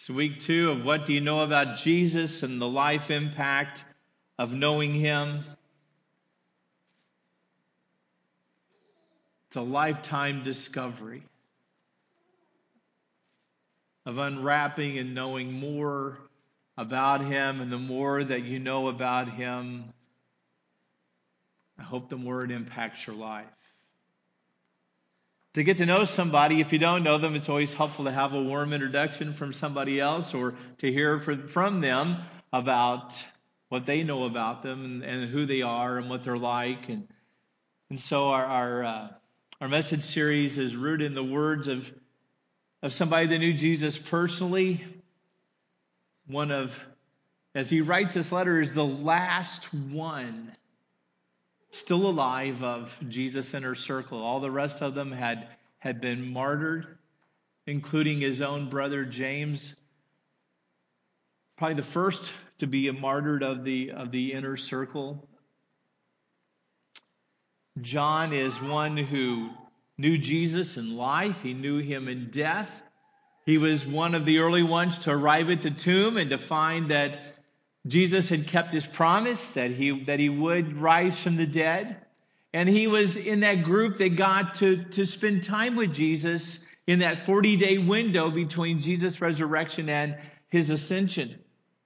It's week 2 of What Do You Know About Jesus and the life impact of knowing Him. It's a lifetime discovery of unwrapping and knowing more about Him, and the more that you know about Him, I hope the more it impacts your life. To get to know somebody, if you don't know them, it's always helpful to have a warm introduction from somebody else, or to hear from them about what they know about them and who they are and what they're like. And so our message series is rooted in the words of somebody that knew Jesus personally. One of, as he writes this letter, is the last one still alive of Jesus' inner circle. All the rest of them had been martyred, including his own brother James, probably the first to be martyred of the inner circle. John is one who knew Jesus in life. He knew him in death. He was one of the early ones to arrive at the tomb and to find that Jesus had kept his promise, that he would rise from the dead. And he was in that group that got to spend time with Jesus in that 40-day window between Jesus' resurrection and his ascension.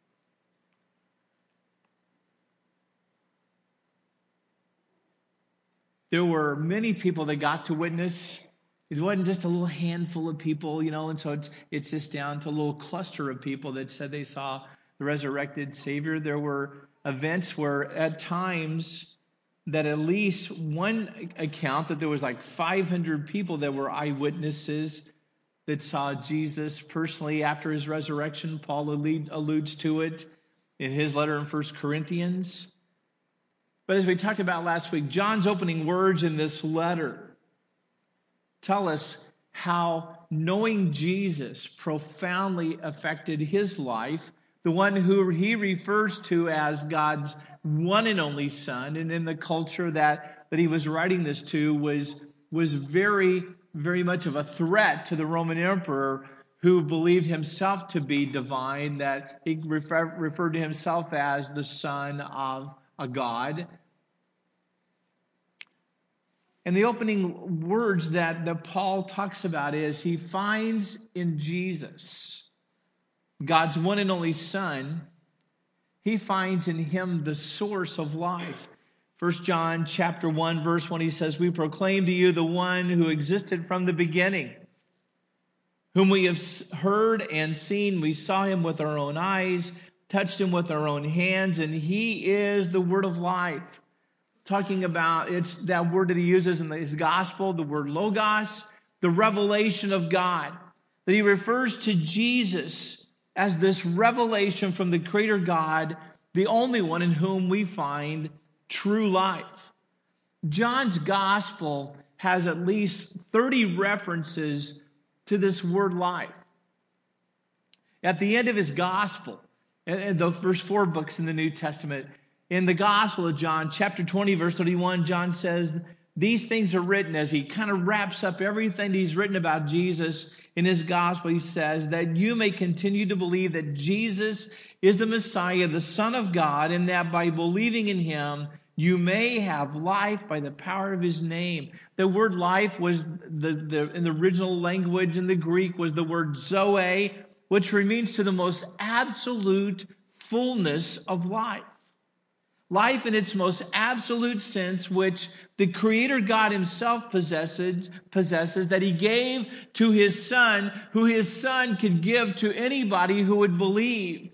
There were many people that got to witness. It wasn't just a little handful of people, and so it's just down to a little cluster of people that said they saw the resurrected Savior. There were events where at times that at least one account that there was like 500 people that were eyewitnesses that saw Jesus personally after his resurrection. Paul alludes to it in his letter in 1 Corinthians. But as we talked about last week, John's opening words in this letter tell us how knowing Jesus profoundly affected his life, the one who he refers to as God's one and only Son. And in the culture that he was writing this to was very, very much of a threat to the Roman emperor, who believed himself to be divine, that he referred to himself as the Son of a God. And the opening words that Paul talks about is he finds in Jesus, God's one and only Son, he finds in him the source of life. 1 John chapter 1, verse 1, he says, "We proclaim to you the one who existed from the beginning, whom we have heard and seen. We saw him with our own eyes, touched him with our own hands, and he is the word of life." Talking about, it's that word that he uses in his gospel, the word logos, the revelation of God. That he refers to Jesus as this revelation from the Creator God, the only one in whom we find true life. John's gospel has at least 30 references to this word life. At the end of his gospel, in the first 4 books in the New Testament, in the Gospel of John, chapter 20, verse 31, John says, these things are written, as he kind of wraps up everything he's written about Jesus in his gospel. He says that you may continue to believe that Jesus is the Messiah, the Son of God, and that by believing in him, you may have life by the power of his name. The word life was, in the original language in the Greek, was the word zoe, which means to the most absolute fullness of life. Life in its most absolute sense, which the Creator God himself possesses, that he gave to his Son, who his Son could give to anybody who would believe.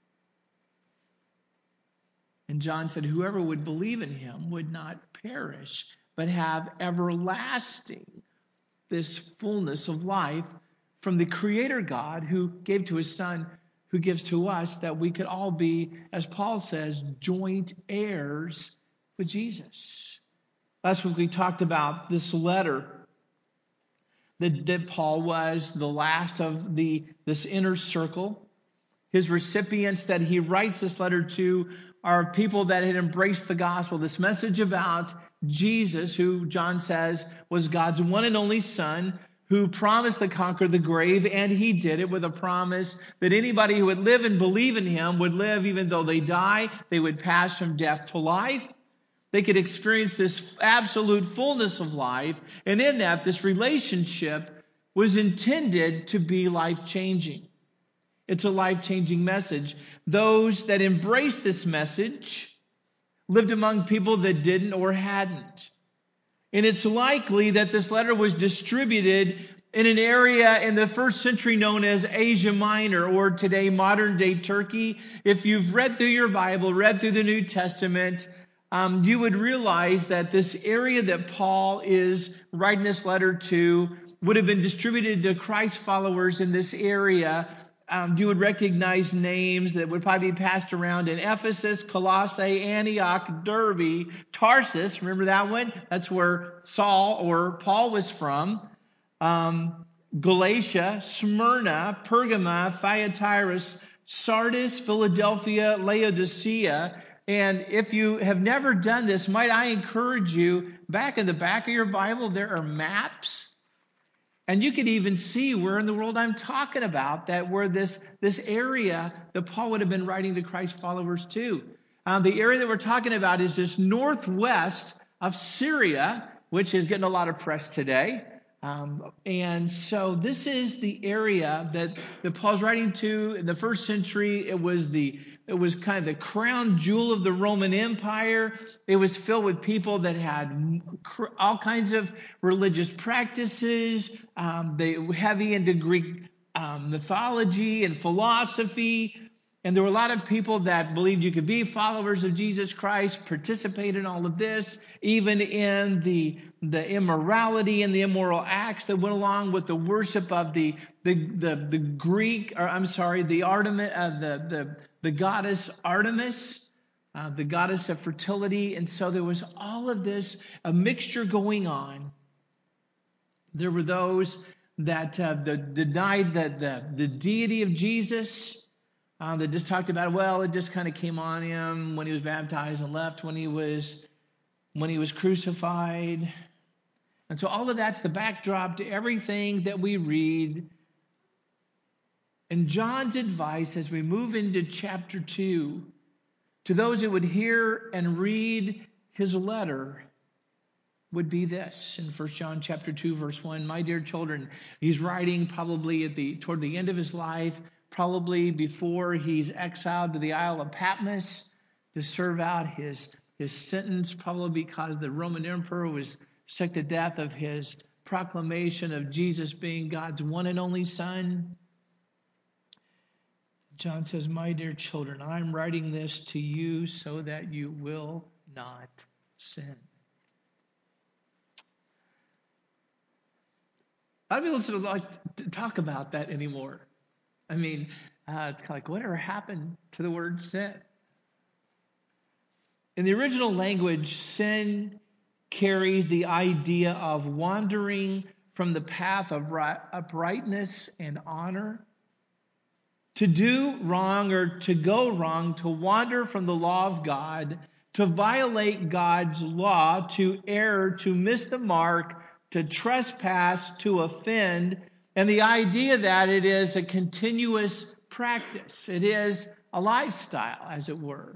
And John said, whoever would believe in him would not perish, but have everlasting, this fullness of life from the Creator God who gave to his Son, who gives to us, that we could all be, as Paul says, joint heirs with Jesus. Last week we talked about this letter that Paul was the last of this inner circle. His recipients that he writes this letter to are people that had embraced the gospel, this message about Jesus, who John says was God's one and only Son, who promised to conquer the grave, and he did it with a promise that anybody who would live and believe in him would live even though they die. They would pass from death to life. They could experience this absolute fullness of life, and in that, this relationship was intended to be life-changing. It's a life-changing message. Those that embraced this message lived among people that didn't or hadn't. And it's likely that this letter was distributed in an area in the first century known as Asia Minor, or today modern-day Turkey. If you've read through your Bible, read through the New Testament, you would realize that this area that Paul is writing this letter to would have been distributed to Christ followers in this area. You would recognize names that would probably be passed around in Ephesus, Colossae, Antioch, Derbe, Tarsus. Remember that one? That's where Saul or Paul was from. Galatia, Smyrna, Pergama, Thyatira, Sardis, Philadelphia, Laodicea. And if you have never done this, might I encourage you, back in the back of your Bible, there are maps. And you can even see where in the world I'm talking about, that where this area that Paul would have been writing to Christ followers to. The area that we're talking about is this northwest of Syria, which is getting a lot of press today. And so this is the area that Paul's writing to in the first century. It was kind of the crown jewel of the Roman Empire. It was filled with people that had all kinds of religious practices. They were heavy into Greek mythology and philosophy. And there were a lot of people that believed you could be followers of Jesus Christ, participate in all of this, even in the immorality and the immoral acts that went along with the worship of the Greek, or I'm sorry, the goddess Artemis, the goddess of fertility. And so there was all of this, a mixture going on. There were those that denied the deity of Jesus. That just talked about, well, it just kind of came on him when he was baptized and left when he was crucified. And so all of that's the backdrop to everything that we read. And John's advice as we move into chapter 2, to those that would hear and read his letter, would be this. In 1 John chapter 2, verse 1, my dear children, he's writing probably toward the end of his life, probably before he's exiled to the Isle of Patmos to serve out his sentence, probably because the Roman emperor was sick to death of his proclamation of Jesus being God's one and only Son. John says, my dear children, I'm writing this to you so that you will not sin. A lot of people don't like to talk about that anymore. I mean, it's kind of like, whatever happened to the word sin? In the original language, sin carries the idea of wandering from the path of uprightness and honor. To do wrong or to go wrong, to wander from the law of God, to violate God's law, to err, to miss the mark, to trespass, to offend. And the idea that it is a continuous practice. It is a lifestyle, as it were.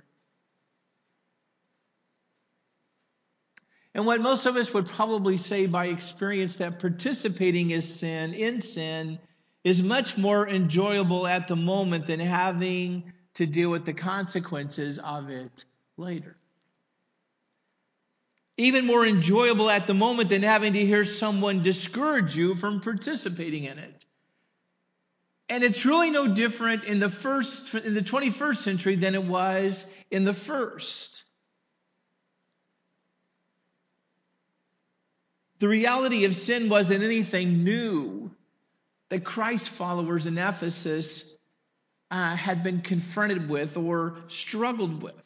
And what most of us would probably say by experience, that participating in sin is much more enjoyable at the moment than having to deal with the consequences of it later. Even more enjoyable at the moment than having to hear someone discourage you from participating in it. And it's really no different in the 21st century than it was in the first. The reality of sin wasn't anything new that Christ followers in Ephesus had been confronted with or struggled with.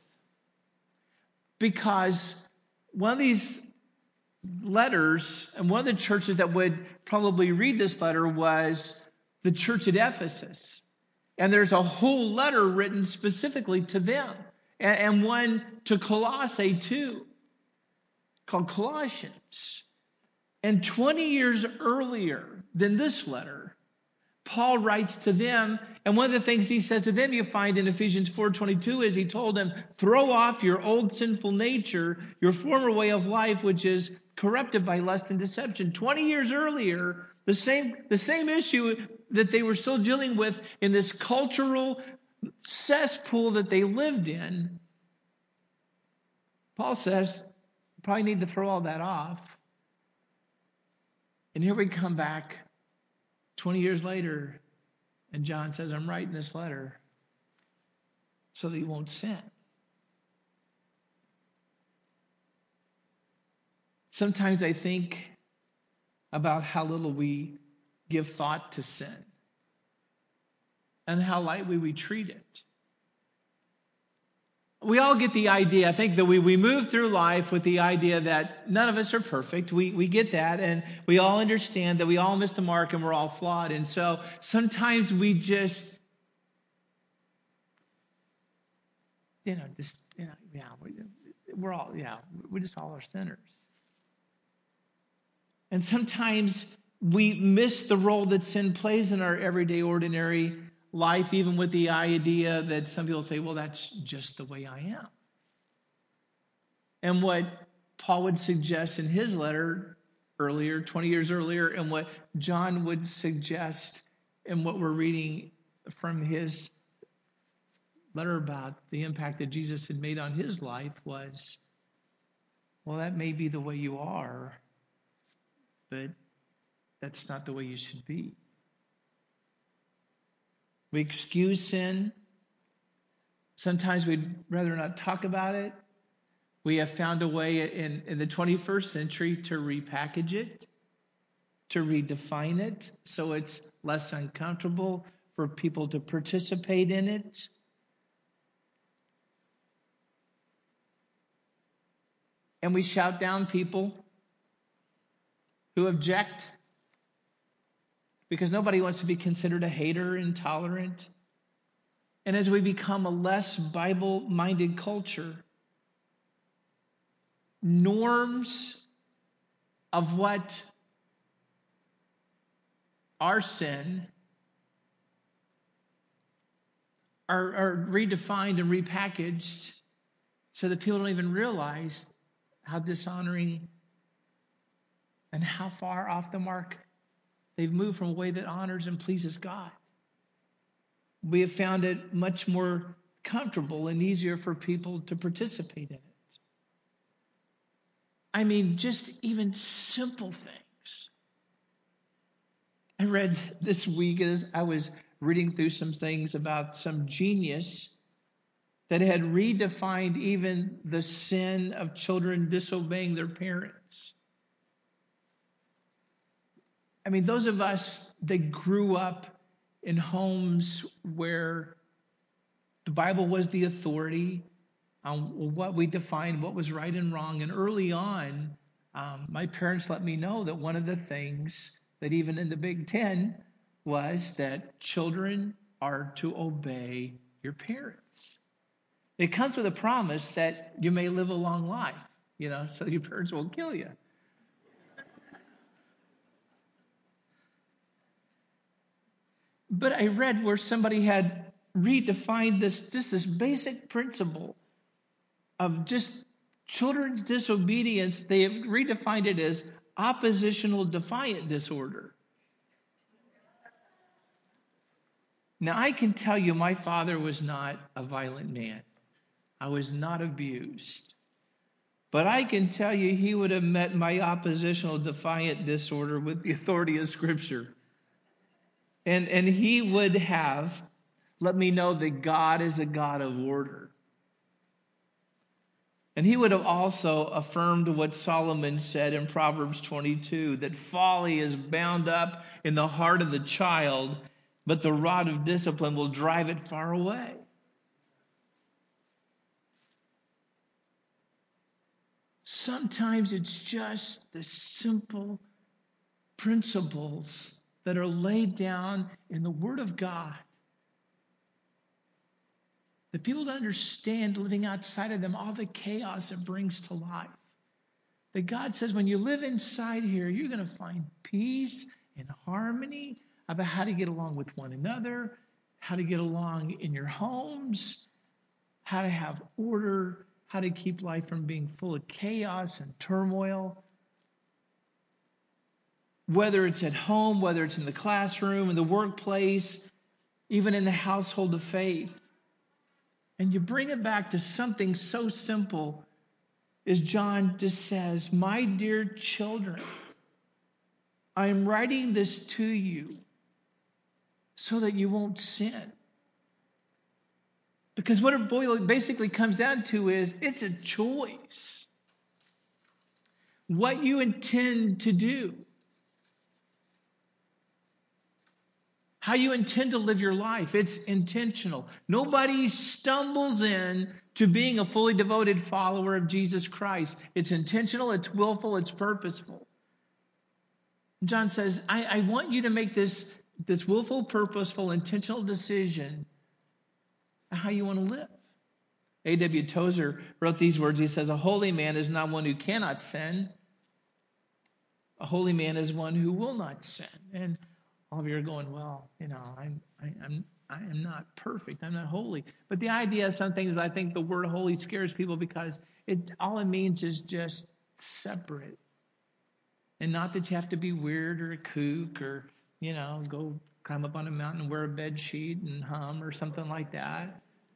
Because one of these letters, and one of the churches that would probably read this letter was the church at Ephesus. And there's a whole letter written specifically to them. And one to Colossae too, called Colossians. And 20 years earlier, than this letter. Paul writes to them, and one of the things he says to them you find in Ephesians 4:22 is he told them, throw off your old sinful nature, your former way of life, which is corrupted by lust and deception. 20 years earlier, the same issue that they were still dealing with in this cultural cesspool that they lived in, Paul says, you probably need to throw all that off. And here we come back 20 years later, and John says, I'm writing this letter so that you won't sin. Sometimes I think about how little we give thought to sin and how lightly we treat it. We all get the idea, I think, that we move through life with the idea that none of us are perfect. We get that, and we all understand that we all miss the mark and we're all flawed. And so sometimes we just, we're just all are sinners. And sometimes we miss the role that sin plays in our everyday, ordinary life, even with the idea that some people say, well, that's just the way I am. And what Paul would suggest in his letter earlier, 20 years earlier, and what John would suggest in what we're reading from his letter about the impact that Jesus had made on his life was, well, that may be the way you are, but that's not the way you should be. We excuse sin. Sometimes we'd rather not talk about it. We have found a way in the 21st century to repackage it, to redefine it, so it's less uncomfortable for people to participate in it. And we shout down people who object because nobody wants to be considered a hater, intolerant. And as we become a less Bible-minded culture, norms of what our sin are redefined and repackaged so that people don't even realize how dishonoring and how far off the mark they've moved from a way that honors and pleases God. We have found it much more comfortable and easier for people to participate in it. I mean, just even simple things. I read this week as I was reading through some things about some genius that had redefined even the sin of children disobeying their parents. I mean, those of us that grew up in homes where the Bible was the authority on what we defined, what was right and wrong. And early on, my parents let me know that one of the things that even in the Big Ten was that children are to obey your parents. It comes with a promise that you may live a long life, so your parents won't kill you. But I read where somebody had redefined this basic principle of just children's disobedience. They have redefined it as oppositional defiant disorder. Now, I can tell you my father was not a violent man. I was not abused. But I can tell you he would have met my oppositional defiant disorder with the authority of Scripture. And he would have let me know that God is a God of order. And he would have also affirmed what Solomon said in Proverbs 22, that folly is bound up in the heart of the child, but the rod of discipline will drive it far away. Sometimes it's just the simple principles that are laid down in the Word of God that people don't understand, living outside of them, all the chaos it brings to life. That God says when you live inside here, you're going to find peace in harmony, about how to get along with one another, how to get along in your homes, how to have order, how to keep life from being full of chaos and turmoil. Whether it's at home, whether it's in the classroom, in the workplace, even in the household of faith. And you bring it back to something so simple as John just says, my dear children, I am writing this to you so that you won't sin. Because what it basically comes down to is it's a choice. What you intend to do. How you intend to live your life. It's intentional. Nobody stumbles in to being a fully devoted follower of Jesus Christ. It's intentional, it's willful, it's purposeful. John says, I want you to make this willful, purposeful, intentional decision on how you want to live. A.W. Tozer wrote these words. He says, a holy man is not one who cannot sin. A holy man is one who will not sin. And all of you are going, well, I am not perfect. I'm not holy. But the idea of some things, I think the word holy scares people because all it means is just separate. And not that you have to be weird or a kook or, go climb up on a mountain and wear a bed sheet and hum or something like that.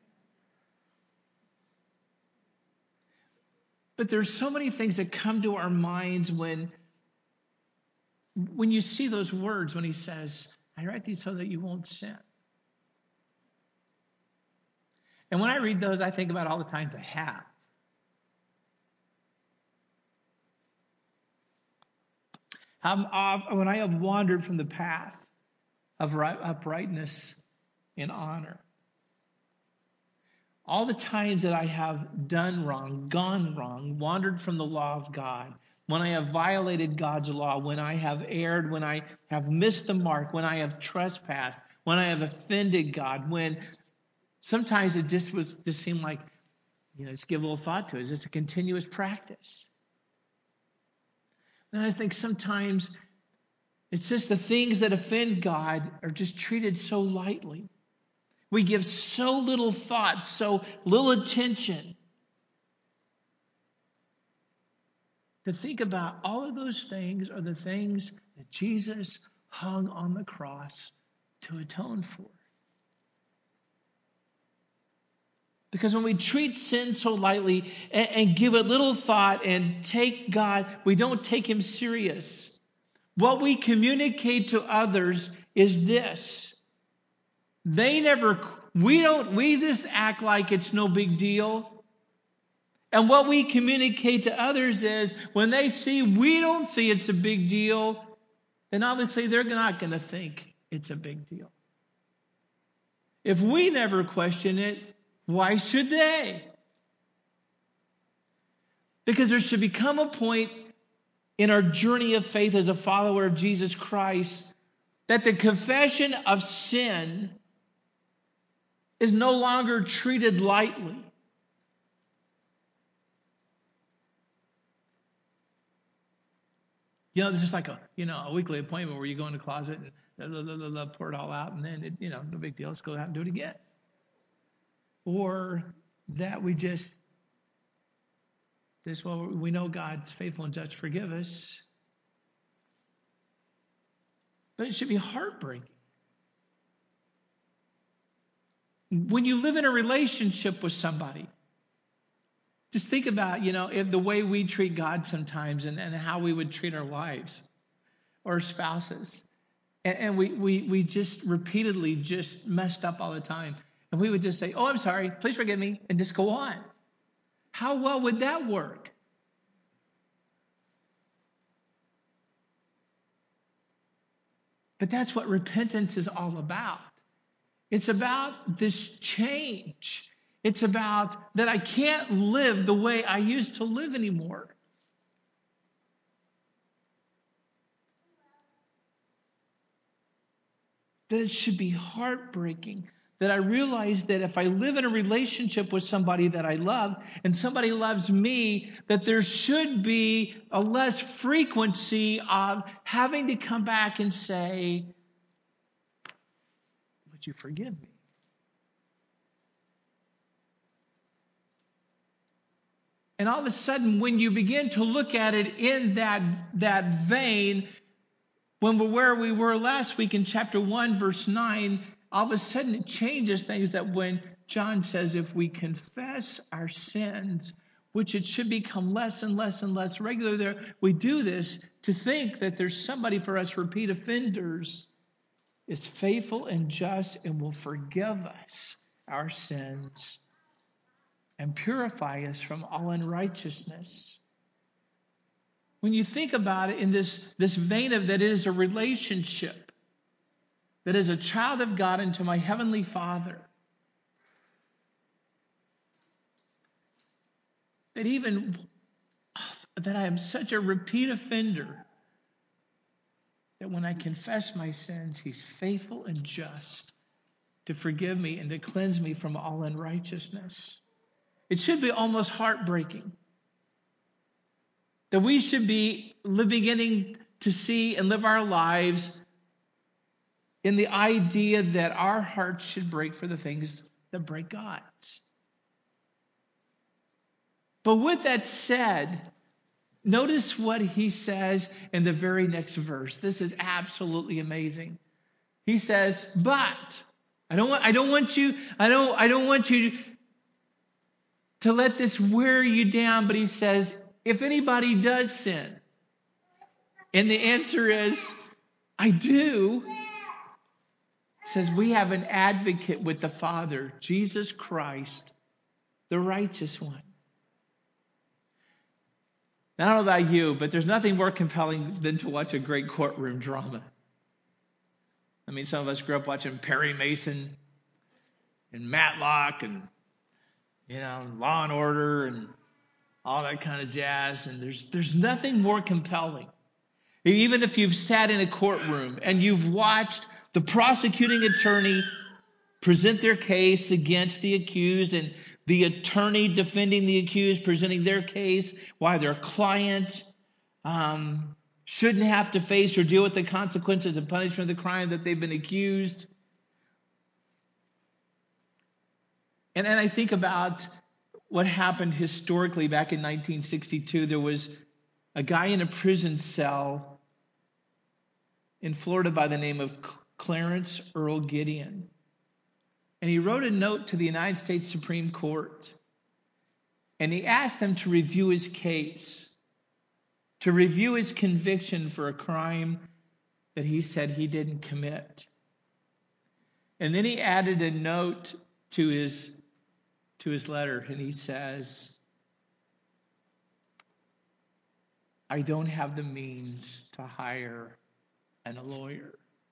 But there's so many things that come to our minds when you see those words, when he says, I write these so that you won't sin. And when I read those, I think about all the times I have. When I have wandered from the path of uprightness and honor. All the times that I have done wrong, gone wrong, wandered from the law of God, when I have violated God's law, when I have erred, when I have missed the mark, when I have trespassed, when I have offended God, when sometimes it just seemed like, just give a little thought to it. It's a continuous practice. And I think sometimes it's just the things that offend God are just treated so lightly. We give so little thought, so little attention to think about all of those things are the things that Jesus hung on the cross to atone for. Because when we treat sin so lightly and give it little thought and take God, we don't take him serious. What we communicate to others is this. We just act like it's no big deal. And what we communicate to others is when they see we don't see it's a big deal, then obviously they're not going to think it's a big deal. If we never question it, why should they? Because there should become a point in our journey of faith as a follower of Jesus Christ that the confession of sin is no longer treated lightly. This is like a weekly appointment where you go in the closet and pour it all out, and then no big deal. Let's go out and do it again. Or that we we know God's faithful and just to forgive us. But it should be heartbreaking. When you live in a relationship with somebody, just think about, if the way we treat God sometimes and how we would treat our wives or spouses. And we just repeatedly just messed up all the time. And we would just say, oh, I'm sorry, please forgive me, and just go on. How well would that work? But that's what repentance is all about. It's about this change. It's about that I can't live the way I used to live anymore. That it should be heartbreaking that I realize that if I live in a relationship with somebody that I love and somebody loves me, that there should be a less frequency of having to come back and say, would you forgive me? And all of a sudden, when you begin to look at it in that vein, when we're where we were last week in chapter 1, verse 9, all of a sudden it changes things, that when John says if we confess our sins, which it should become less and less and less regular there, we do this to think that there's somebody for us repeat offenders is faithful and just and will forgive us our sins and purify us from all unrighteousness. When you think about it in this vein of that it is a relationship, that is a child of God unto my heavenly Father, that even that I am such a repeat offender, that when I confess my sins, He's faithful and just to forgive me and to cleanse me from all unrighteousness. It should be almost heartbreaking that we should be beginning to see and live our lives in the idea that our hearts should break for the things that break God's. But with that said, notice what he says in the very next verse. This is absolutely amazing. He says, "But I don't want you to let this wear you down." But he says, if anybody does sin, and the answer is, I do. He says, we have an advocate with the Father, Jesus Christ, the righteous one. Now, I don't know about you, but there's nothing more compelling than to watch a great courtroom drama. I mean, some of us grew up watching Perry Mason and Matlock and, Law and Order and all that kind of jazz. And there's nothing more compelling. Even if you've sat in a courtroom and you've watched the prosecuting attorney present their case against the accused, and the attorney defending the accused presenting their case, why their client shouldn't have to face or deal with the consequences and punishment of the crime that they've been accused. And I think about what happened historically back in 1962. There was a guy in a prison cell in Florida by the name of Clarence Earl Gideon. And he wrote a note to the United States Supreme Court. And he asked them to review his case, to review his conviction for a crime that he said he didn't commit. And then he added a note to his letter, and he says, I don't have the means to hire a lawyer.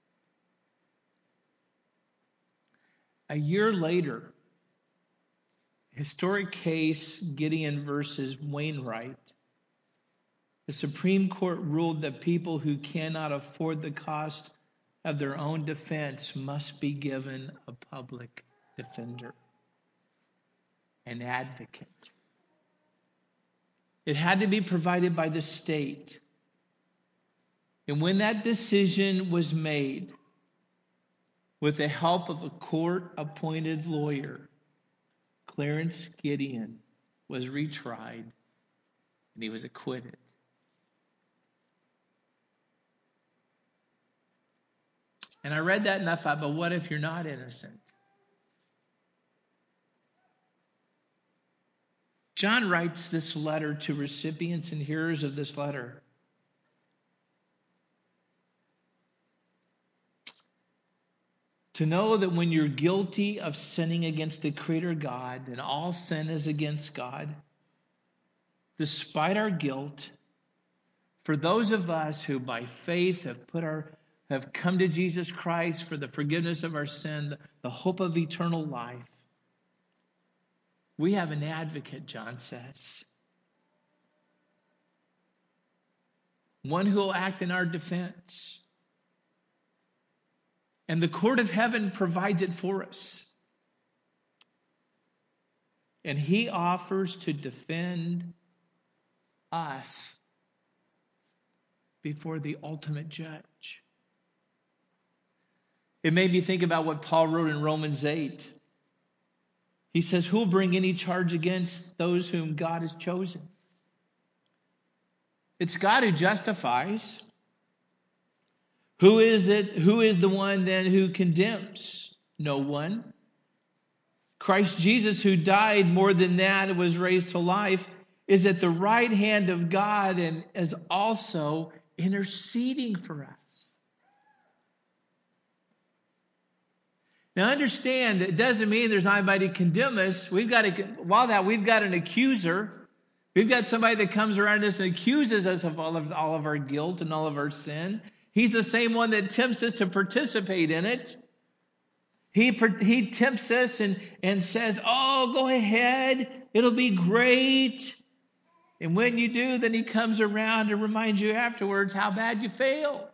A year later, historic case Gideon versus Wainwright, the Supreme Court ruled that people who cannot afford the cost of their own defense must be given a public defender, an advocate. It had to be provided by the state. And when that decision was made, with the help of a court-appointed lawyer, Clarence Gideon was retried and he was acquitted. And I read that and I thought, but what if you're not innocent? John writes this letter to recipients and hearers of this letter. To know that when you're guilty of sinning against the Creator God, and all sin is against God, despite our guilt, for those of us who by faith have come to Jesus Christ for the forgiveness of our sin, the hope of eternal life, we have an advocate, John says. One who will act in our defense. And the court of heaven provides it for us. And he offers to defend us before the ultimate judge. It made me think about what Paul wrote in Romans 8. He says, who will bring any charge against those whom God has chosen? It's God who justifies. Who is it? Who is the one then who condemns? No one. Christ Jesus, who died, more than that, was raised to life, is at the right hand of God and is also interceding for us. Now understand, it doesn't mean there's not anybody to condemn us. We've got an accuser. We've got somebody that comes around us and accuses us of all of our guilt and all of our sin. He's the same one that tempts us to participate in it. He tempts us and says, oh, go ahead. It'll be great. And when you do, then he comes around and reminds you afterwards how bad you failed.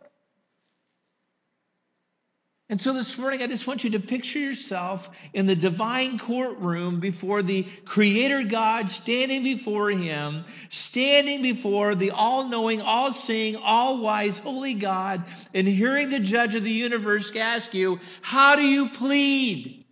And so this morning, I just want you to picture yourself in the divine courtroom before the Creator God, standing before Him, standing before the all-knowing, all-seeing, all-wise, holy God, and hearing the judge of the universe ask you, how do you plead?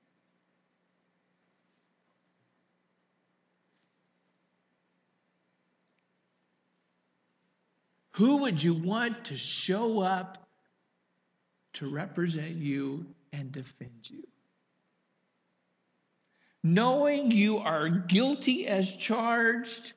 Who would you want to show up to represent you and defend you? Knowing you are guilty as charged,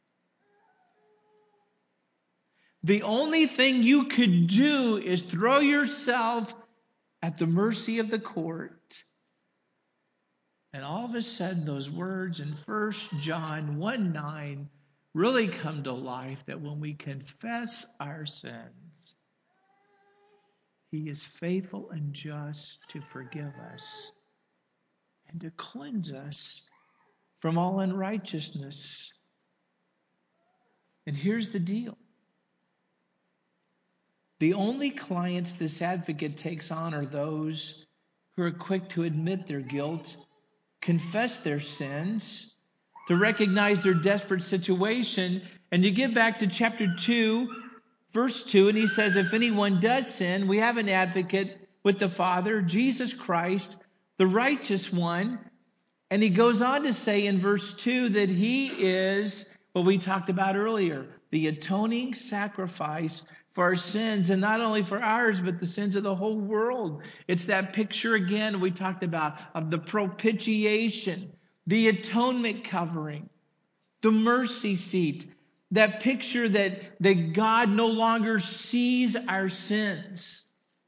the only thing you could do is throw yourself at the mercy of the court. And all of a sudden, those words in 1 John 1:9 really come to life, that when we confess our sins, He is faithful and just to forgive us and to cleanse us from all unrighteousness. And here's the deal. The only clients this advocate takes on are those who are quick to admit their guilt, confess their sins, to recognize their desperate situation. And you get back to chapter 2, verse 2, and he says, if anyone does sin, we have an advocate with the Father, Jesus Christ, the righteous one. And he goes on to say in verse 2 that he is what we talked about earlier, the atoning sacrifice for our sins, and not only for ours, but the sins of the whole world. It's that picture again we talked about of the propitiation, the atonement covering, the mercy seat, that picture that God no longer sees our sins,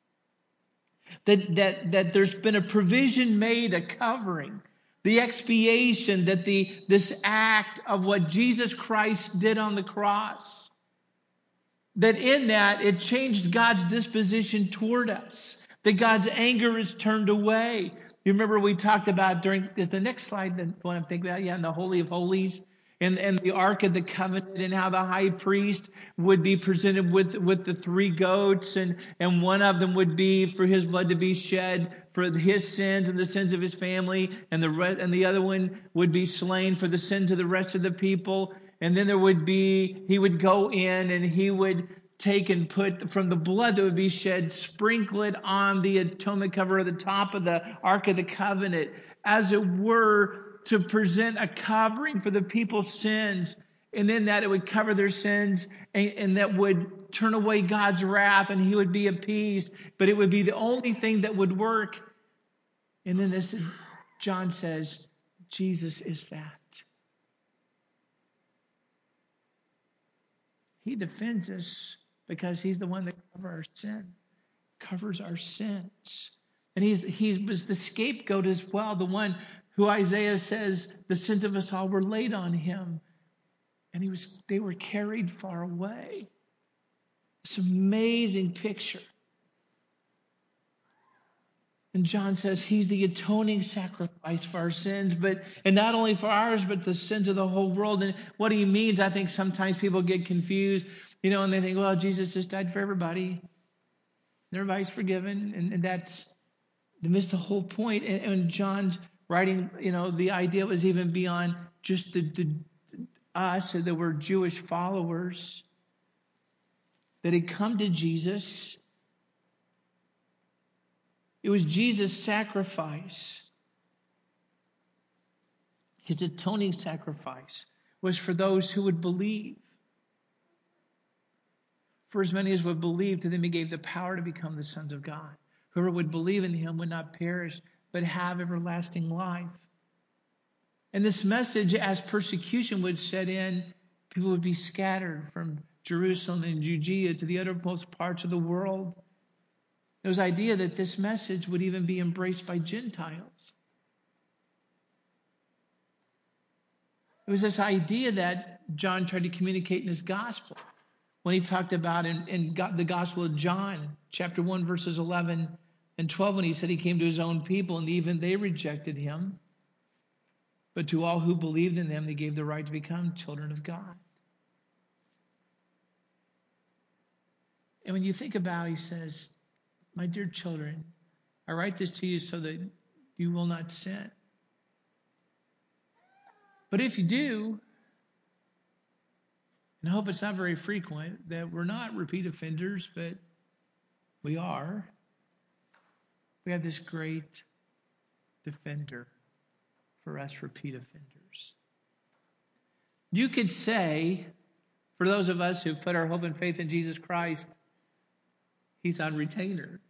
that there's been a provision made, a covering, the expiation, that this act of what Jesus Christ did on the cross, that in that it changed God's disposition toward us, that God's anger is turned away. You remember we talked about is the next slide the one I'm thinking about? Yeah, in the Holy of Holies and the Ark of the Covenant, and how the high priest would be presented with the 3 goats, and one of them would be for his blood to be shed for his sins and the sins of his family, and the other one would be slain for the sins of the rest of the people. And then he would go in and he would take and put from the blood that would be shed, sprinkle it on the atonement cover at the top of the Ark of the Covenant, as it were, to present a covering for the people's sins. And in that it would cover their sins, and that would turn away God's wrath, and he would be appeased. But it would be the only thing that would work. And then John says, Jesus is that. He defends us because he's the one that covers our sins. And he was the scapegoat as well, the one who Isaiah says the sins of us all were laid on him. And they were carried far away. This amazing picture. And John says he's the atoning sacrifice for our sins, and not only for ours, but the sins of the whole world. And what he means, I think sometimes people get confused, and they think, well, Jesus just died for everybody. Everybody's forgiven, and they miss the whole point. And John's writing, the idea was even beyond just the us that were Jewish followers that had come to Jesus. It was Jesus' sacrifice. His atoning sacrifice was for those who would believe. For as many as would believe, to them he gave the power to become the sons of God. Whoever would believe in him would not perish, but have everlasting life. And this message, as persecution would set in, people would be scattered from Jerusalem and Judea to the uttermost parts of the world. There was the idea that this message would even be embraced by Gentiles. It was this idea that John tried to communicate in his gospel when he talked about in the Gospel of John, chapter 1, verses 11 and 12, when he said he came to his own people and even they rejected him. But to all who believed in them, he gave the right to become children of God. And when you think about it, he says, my dear children, I write this to you so that you will not sin. But if you do, and I hope it's not very frequent, that we're not repeat offenders, but we are. We have this great defender for us repeat offenders. You could say, for those of us who put our hope and faith in Jesus Christ, he's on retainer.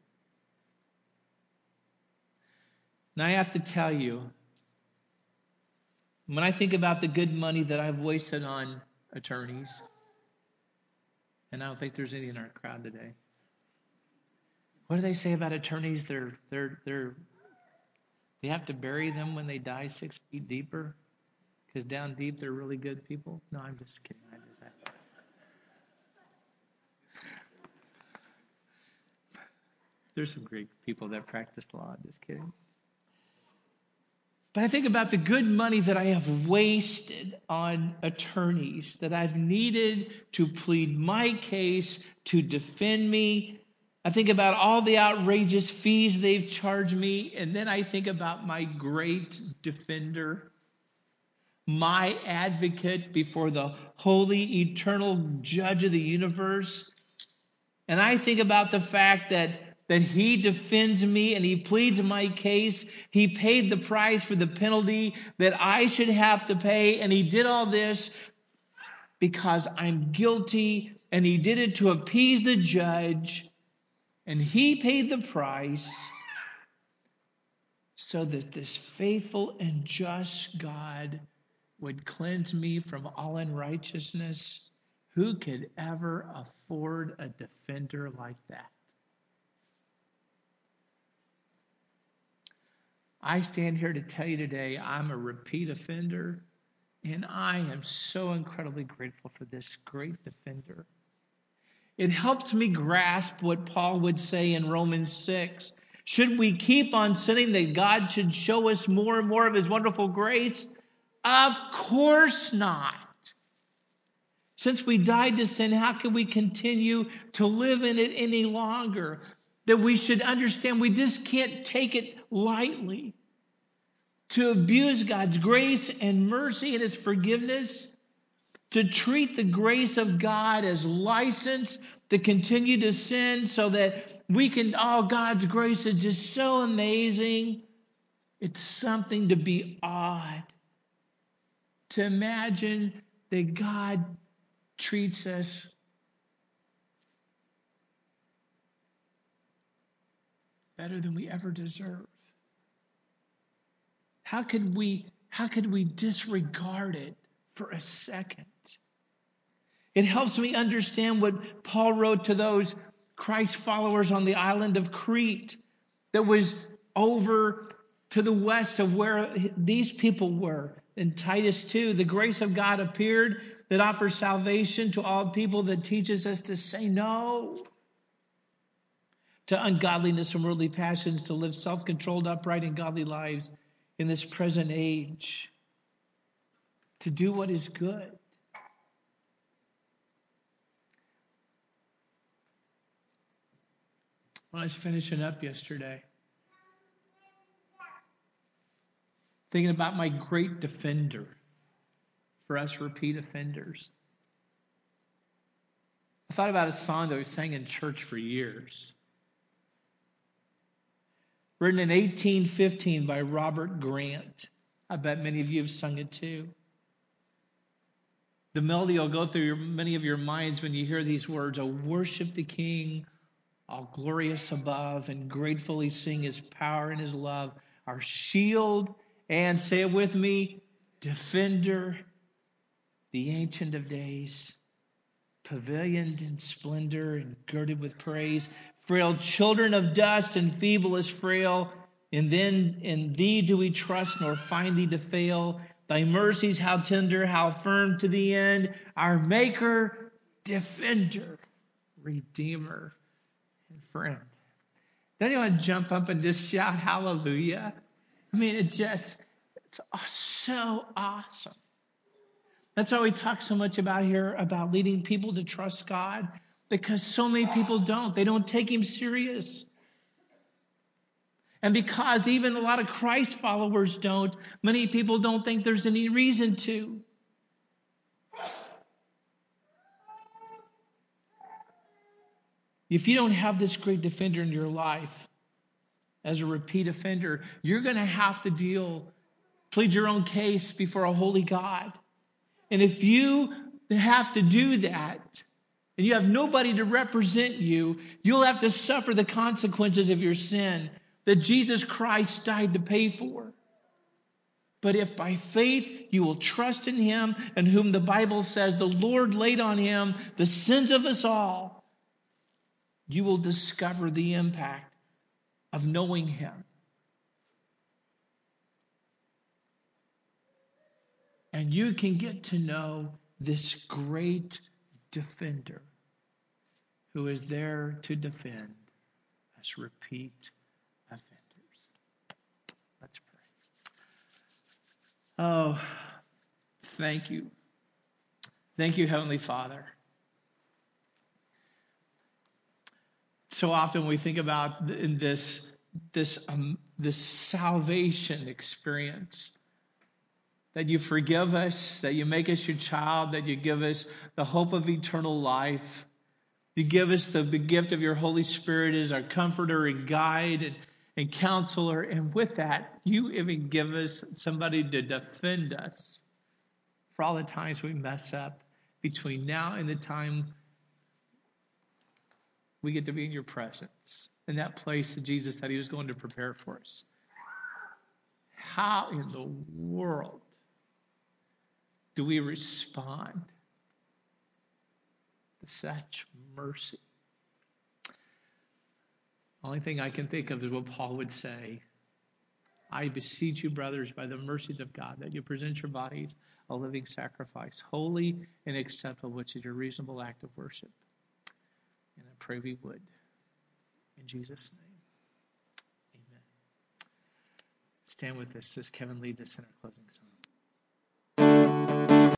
And I have to tell you, when I think about the good money that I've wasted on attorneys, and I don't think there's any in our crowd today. What do they say about attorneys? They have to bury them when they die 6 feet deeper, because down deep they're really good people. No, I'm just kidding. I did that. There's some great people that practice law. Just kidding. But I think about the good money that I have wasted on attorneys, that I've needed to plead my case, to defend me. I think about all the outrageous fees they've charged me, and then I think about my great defender, my advocate before the holy, eternal judge of the universe. And I think about the fact that he defends me and he pleads my case. He paid the price for the penalty that I should have to pay. And he did all this because I'm guilty. And he did it to appease the judge. And he paid the price so that this faithful and just God would cleanse me from all unrighteousness. Who could ever afford a defender like that? I stand here to tell you today I'm a repeat offender, and I am so incredibly grateful for this great defender. It helps me grasp what Paul would say in Romans 6. Should we keep on sinning that God should show us more and more of his wonderful grace? Of course not. Since we died to sin, how can we continue to live in it any longer? That we should understand we just can't take it lightly. To abuse God's grace and mercy and his forgiveness, to treat the grace of God as license to continue to sin so that we can, God's grace is just so amazing. It's something to be awed. To imagine that God treats us better than we ever deserve. How could we disregard it for a second? It helps me understand what Paul wrote to those Christ followers on the island of Crete that was over to the west of where these people were. In Titus 2, the grace of God appeared that offers salvation to all people, that teaches us to say no to ungodliness and worldly passions, to live self-controlled, upright, and godly lives in this present age, to do what is good. When I was finishing up yesterday, Thinking about my great defender for us repeat offenders. I thought about a song that we sang in church for years. Written in 1815 by Robert Grant. I bet many of you have sung it too. The melody will go through many of your minds when you hear these words. Oh, worship the King, all glorious above, and gratefully sing his power and his love. Our shield, and say it with me, defender, the Ancient of Days, pavilioned in splendor and girded with praise, frail children of dust and feeble as frail, and then in thee do we trust, nor find thee to fail. Thy mercies, how tender, how firm to the end, our Maker, Defender, Redeemer, and Friend. Don't you want to jump up and just shout hallelujah? I mean, it's so awesome. That's why we talk so much about here, about leading people to trust God, because so many people don't. They don't take him serious. And because even a lot of Christ followers don't, many people don't think there's any reason to. If you don't have this great defender in your life, as a repeat offender, you're going to have to plead your own case before a holy God. And if you have to do that, and you have nobody to represent you, you'll have to suffer the consequences of your sin that Jesus Christ died to pay for. But if by faith you will trust in him, and whom the Bible says the Lord laid on him the sins of us all, you will discover the impact of knowing him. And you can get to know this great defender who is there to defend us repeat offenders. Let's pray. Oh, thank you. Thank you, Heavenly Father. So often we think about this salvation experience, that you forgive us, that you make us your child, that you give us the hope of eternal life. You give us the gift of your Holy Spirit as our comforter and guide and counselor. And with that, you even give us somebody to defend us for all the times we mess up between now and the time we get to be in your presence, in that place that Jesus said he was going to prepare for us. How in the world do we respond to such mercy? Only thing I can think of is what Paul would say. I beseech you, brothers, by the mercies of God, that you present your bodies a living sacrifice, holy and acceptable, which is your reasonable act of worship. And I pray we would. In Jesus' name, amen. Stand with us as Kevin leads us in our closing song.